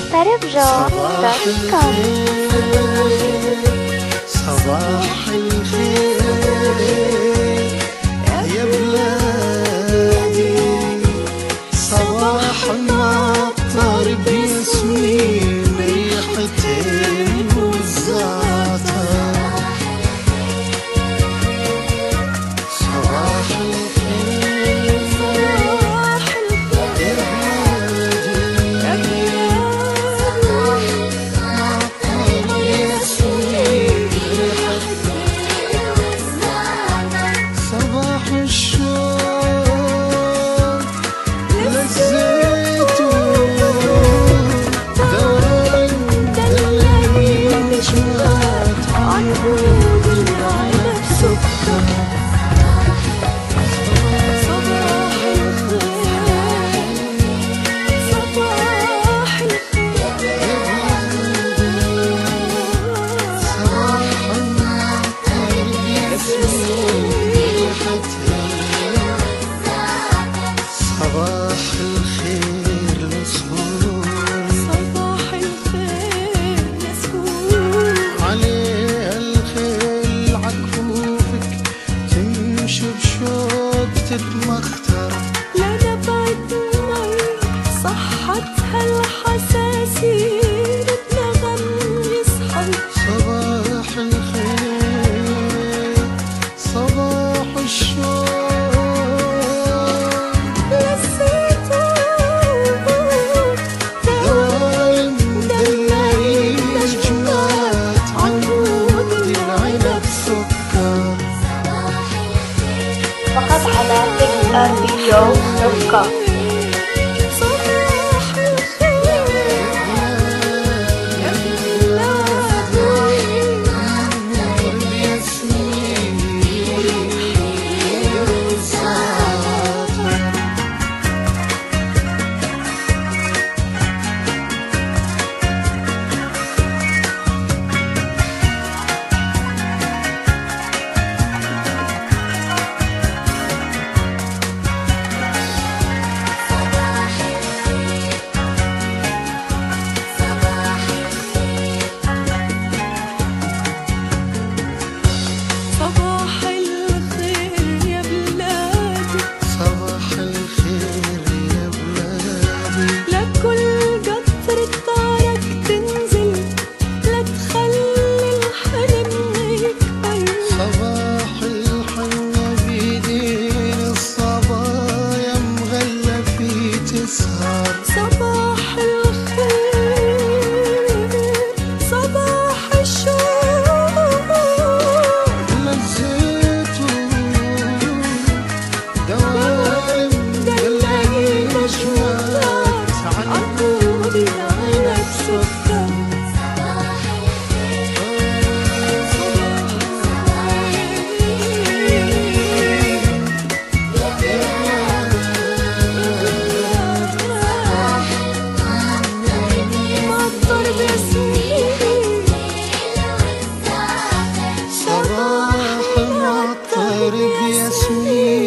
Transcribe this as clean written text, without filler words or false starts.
tarabjo.com. صباح الخير يا بلادي، صباح معطر بياسمين ريحتين والزعتر. صباح الخير يا بلادي، معطر بياسمين صباح الشوق للزيتون، دوام دلالين نجمات عنقود العنب سكر. صباح الخير صباح الخير صباح معطر بياسمين صباح الخير لسهول، صباح الخير لسهول، عليه الخيل عكفوفك تمشي بشوق تتمختر. لا نبعد مي صحتها الحساسين بنغم يصحى. صباح الخير صباح الشوق للزيتون، دوام دلالين نجمات عنقود العنب سكر. فقط على xrpshow.com. صباح الخير يا بلادي، معطر بياسمين والزعتر. صباح الخير يا بلادي، صباح الخير يا بلادي، لكل قطرة طارق تنزل، لا تخلي الحلم يكبر. صباح الحنة بيدين الصبايا مغلفي تسهر. صباح الخير صباح الشوق للزيتون، دوام دلالين نجمات عنقود العنب سكر. معطر بياسمين، صباح معطر بياسمين